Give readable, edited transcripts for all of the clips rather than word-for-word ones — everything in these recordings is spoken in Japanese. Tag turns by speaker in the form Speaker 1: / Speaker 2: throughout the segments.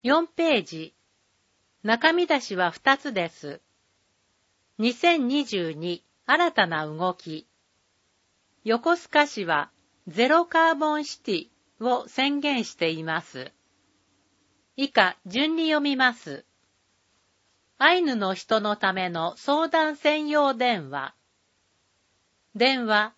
Speaker 1: 4ページ。中身出しは2つです。2022新たな動き。横須賀市はゼロカーボンシティを宣言しています。以下順に読みます。アイヌの人のための相談専用電話。電話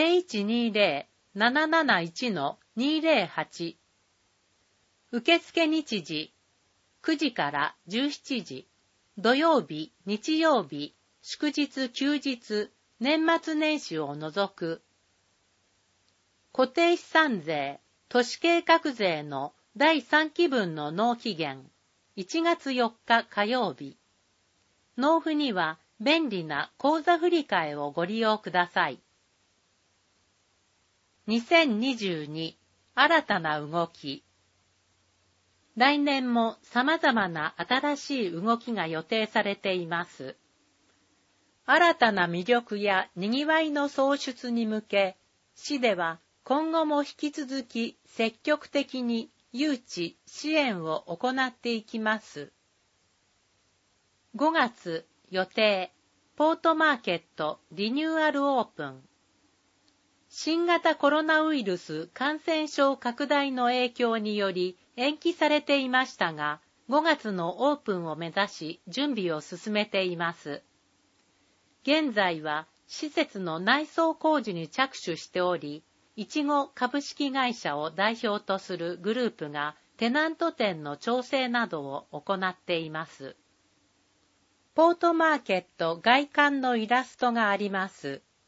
Speaker 1: 0120-771-208。受付日時9時から17時。土曜日、日曜日、祝日、休日、年末年始を除く。固定資産税、都市計画税の第3期分の納期限、1月4日火曜日。納付には便利な口座振替をご利用ください。2022新たな動き。来年も様々な新しい動きが予定されています。新たな魅力や賑わいの創出に向け、市では今後も引き続き積極的に誘致・支援を行っていきます。5月予定、ポートマーケットリニューアルオープン。新型コロナウイルス感染症拡大の影響により延期されていましたが、5月のオープンを目指し準備を進めています。現在は施設の内装工事に着手しており、いちご株式会社を代表とするグループがテナント店の調整などを行っています。ポートマーケット外観のイラストがあります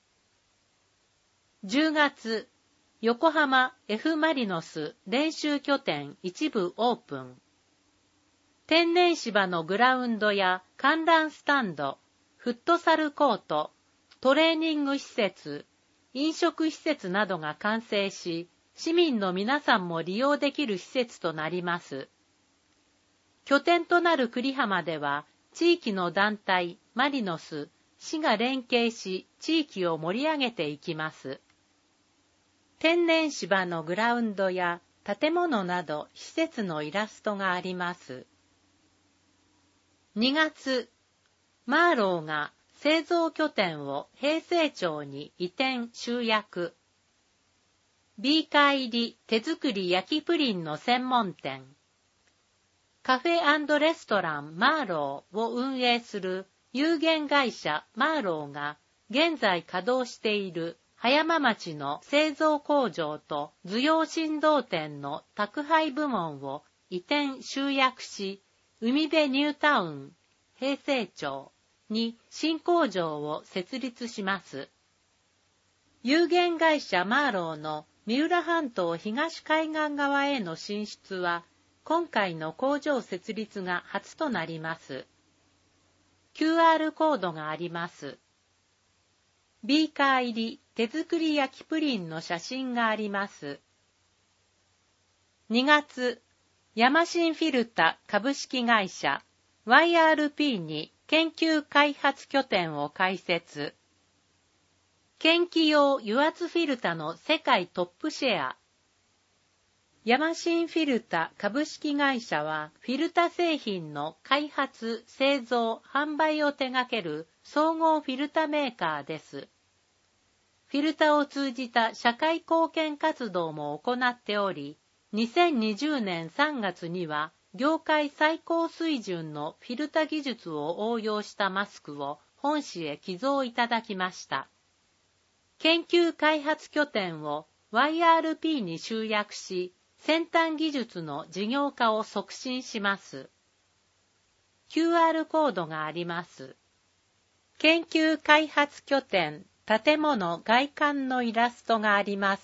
Speaker 1: 。10月、横浜 F マリノス練習拠点一部オープン。天然芝のグラウンドや観覧スタンド、フットサルコート、トレーニング施設、飲食施設などが完成し、市民の皆さんも利用できる施設となります。拠点となる久里浜では、地域の団体、マリノス、市が連携し、地域を盛り上げていきます。天然芝のグラウンドや建物など施設のイラストがあります。2月、マーローが製造拠点を平成町に移転集約。ビーカー入り手作り焼きプリンの専門店。カフェ&レストランマーローを運営する有限会社マーローが現在稼働している葉山町の製造工場と図用振動店の宅配部門を移転集約し、海辺ニュータウン平成町に新工場を設立します。有限会社マーローの三浦半島東海岸側への進出は、今回の工場設立が初となります。QR コードがあります。ビーカー入り手作り焼きプリンの写真があります。2月、ヤマシンフィルタ株式会社 YRP に研究開発拠点を開設。研気用油圧フィルタの世界トップシェア。ヤマシンフィルタ株式会社はフィルタ製品の開発、製造、販売を手掛ける総合フィルタメーカーです。フィルタを通じた社会貢献活動も行っており、2020年3月には業界最高水準のフィルタ技術を応用したマスクを本市へ寄贈いただきました。研究開発拠点を YRP に集約し、先端技術の事業化を促進します。QR コードがあります。研究開発拠点建物外観のイラストがあります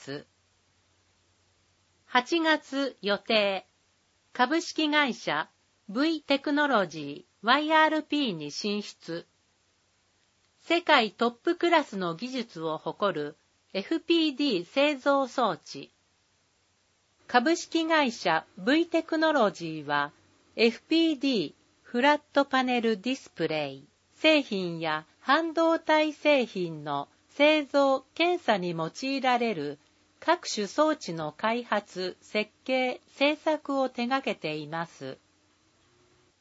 Speaker 1: 。8月予定。株式会社 V テクノロジー YRP に進出。世界トップクラスの技術を誇る FPD 製造装置。株式会社 V テクノロジーは FPD フラットパネルディスプレイ製品や半導体製品の製造・検査に用いられる各種装置の開発、設計、製作を手掛けています。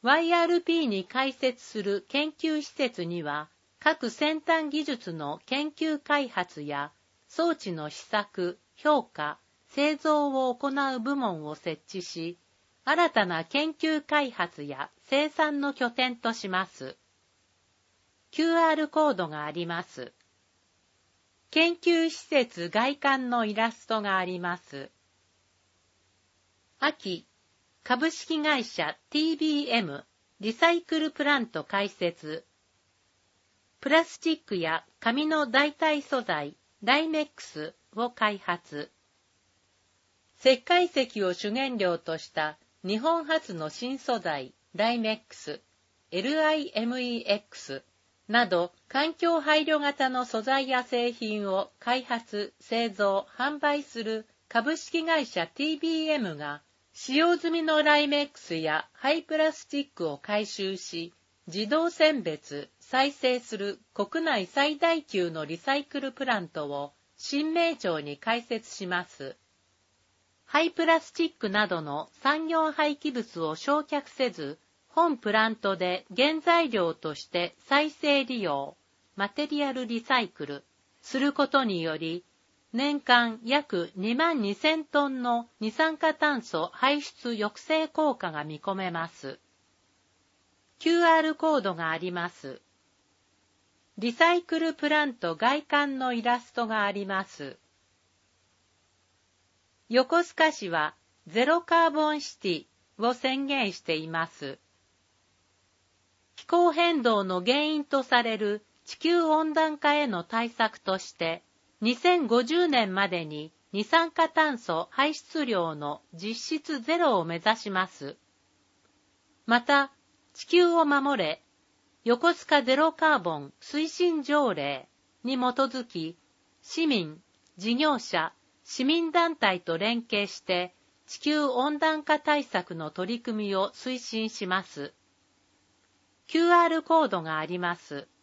Speaker 1: YRP に開設する研究施設には、各先端技術の研究開発や装置の試作、評価、製造を行う部門を設置し、新たな研究開発や生産の拠点とします。QR コードがあります。研究施設外観のイラストがあります。秋、株式会社 TBM リサイクルプラント開設。プラスチックや紙の代替素材ライメックスを開発。石灰石を主原料とした日本初の新素材ライメックス、LIMEX など環境配慮型の素材や製品を開発、製造、販売する株式会社 TBM が使用済みのライメックスや廃プラスチックを回収し、自動選別、再生する国内最大級のリサイクルプラントを新名町に開設します。廃プラスチックなどの産業廃棄物を焼却せず、本プラントで原材料として再生利用、マテリアルリサイクルすることにより、年間約22,000トンの二酸化炭素排出抑制効果が見込めます。QR コードがあります。リサイクルプラント外観のイラストがあります。横須賀市はゼロカーボンシティを宣言しています。気候変動の原因とされる地球温暖化への対策として、2050年までに二酸化炭素排出量の実質ゼロを目指します。また、地球を守れ、横須賀ゼロカーボン推進条例に基づき、市民、事業者、市民団体と連携して地球温暖化対策の取り組みを推進します。QR コードがあります。